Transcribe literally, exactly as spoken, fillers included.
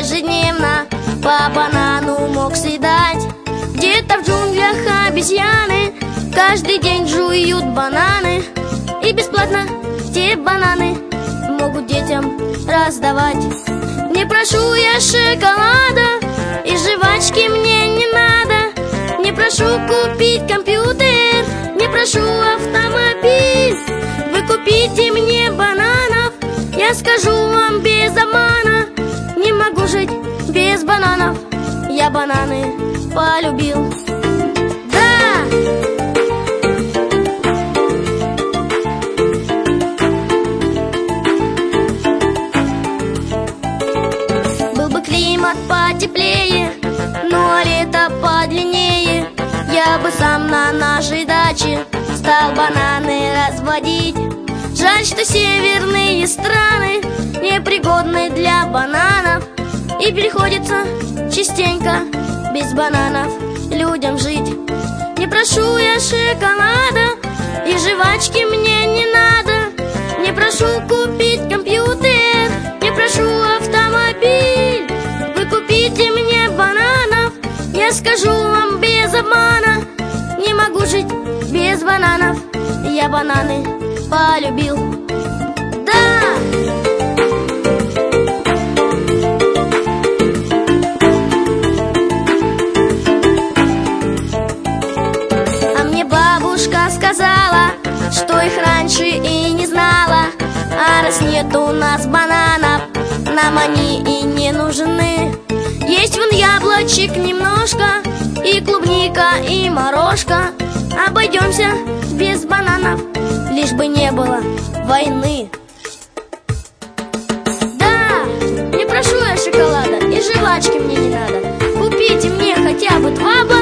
ежедневно по банану мог съедать. Где-то в джунглях обезьяны каждый день жуют бананы, и бесплатно те бананы могут детям раздавать. Не прошу я шоколада, и жвачки мне не надо. Не прошу купить компьютер, не прошу автомобиль. Вы купите мне бананов, я скажу вам без обмана. Не могу жить без бананов, я бананы полюбил. Да! Был бы климат потеплее, но лето подлиннее, я бы сам на нашей даче стал бананы разводить. Жаль, что северные страны непригодны для бананов, и приходится частенько без бананов людям жить. Не прошу я шоколада, и жвачки мне не надо. Не прошу купить компьютер, не прошу автомобиль. Вы купите мне бананов, я скажу вам без обмана. Не могу жить без бананов, я бананы полюбил. Да! А мне бабушка сказала, что их раньше и не знала. А раз нет у нас бананов, нам они и не нужны. Есть вон яблочек немножко, и клубника, и морожка. Обойдемся без бананов, лишь бы не было войны. Да, не прошу я шоколада, и жвачки мне не надо. Купите мне хотя бы два банана.